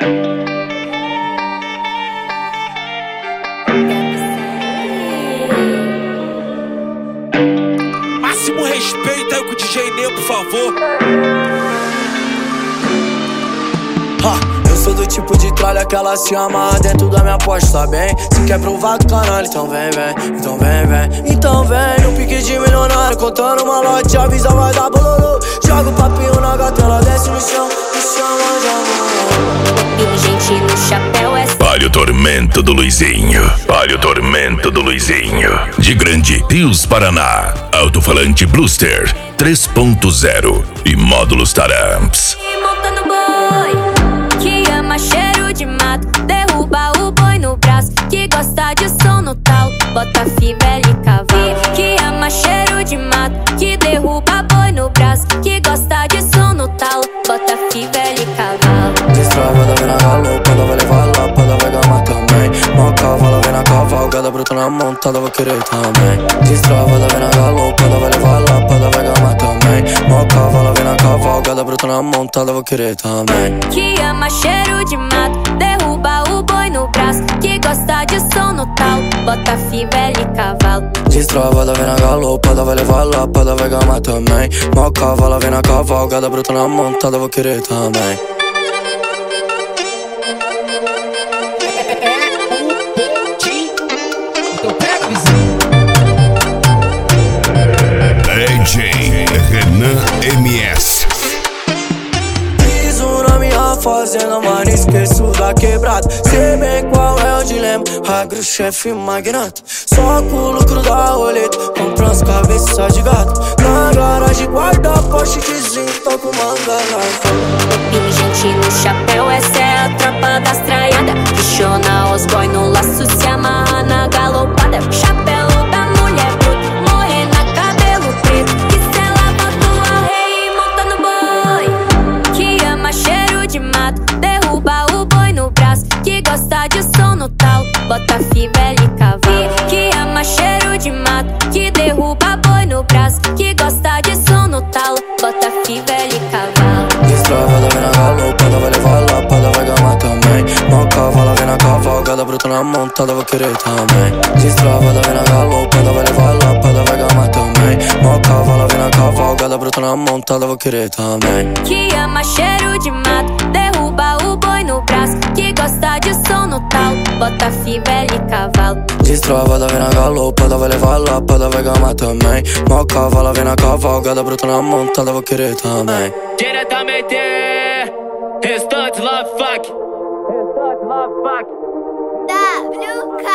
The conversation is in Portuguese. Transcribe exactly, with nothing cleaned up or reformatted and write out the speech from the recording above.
Máximo respeito aí com o D J Neu, por favor. Ha, eu sou do tipo de tralha que ela se amarra dentro da minha Porsche, tá bem? Se quer provar do canal, então vem, vem, então vem, vem. Então vem, no pique de milionário, contando uma lote, avisa vai dar bololô. Joga o papinho na gata, ela desce no chão, me chama de amor. Pingente no chapéu é... Olha o tormento do Luizinho, olha o tormento do Luizinho. De Grande Rios, Paraná, alto-falante Bluster três ponto zero e módulos Taramps. Montando boi, que ama cheiro de mato, derruba o boi no braço, que gosta de som no tal, bota fivela e cavalo. Que ama cheiro de mato, que derruba boi no braço, que gosta de som no tal, bota fivela e cavalo. Destrava da vena galopada, vai levar lá, pada vai gamar também. Mó cavala, vem na cavalgada, bruta na montada, vou querer também. Destrava da vena galopada, vai levar lá, pada vai gamar também. Mó cavala, vem na cavalgada, bruta na montada, vou querer também. Que ama cheiro de mato, derruba o boi no braço, que gosta de som no tal, bota fivela e cavalo. Destrava da vena galopada, vai levar lá, pada vai gamar também. Mó cavala, vem na cavalgada, bruta na montada, vou querer também. D J Renan M S. Piso na minha fazenda, mano, esqueço da quebrada. Sei bem qual é o dilema, agro, chefe, magnata. Só com o lucro da roleta, compra as cabeças de gato. Na garagem guarda Porsche de zinco, tô com manga larga. Pingente no chapéu, essa é a tropa das traiadas. Questiona os boy no laço, se amarra na galopada. Chapéu da mulher bruta, morena, cabelo preto, que cela tua rei monta no boi. Que ama cheiro de mato, derruba o boi no braço, que gosta de som no tal, bota fivela e cavalo. Que ama cheiro de mato, que derruba boi no braço, que gosta de som no tal, bota fivela e cavalo. Destrava da vena galopada, vai levar lá, pada vai gamar também. Mó cavala, vem na cavalgada, bruta na montada, vou querer também. Destrava da vena galopada, vai levar lá, pada vai gamar também. Mó cavala, vem na cavalgada, bruta na montada, vou querer também. Que ama cheiro de mato, derruba o boi no braço, que gosta de som no tal, bota fivela e cavalo. Destrava da vena galopada, vai levar lá, pada vai gamar também. Mó cavala, vem na cavalgada, bruta na montada, vou querer também. Diretamente, Restante Love Fuck. Restante Love Fuck. W K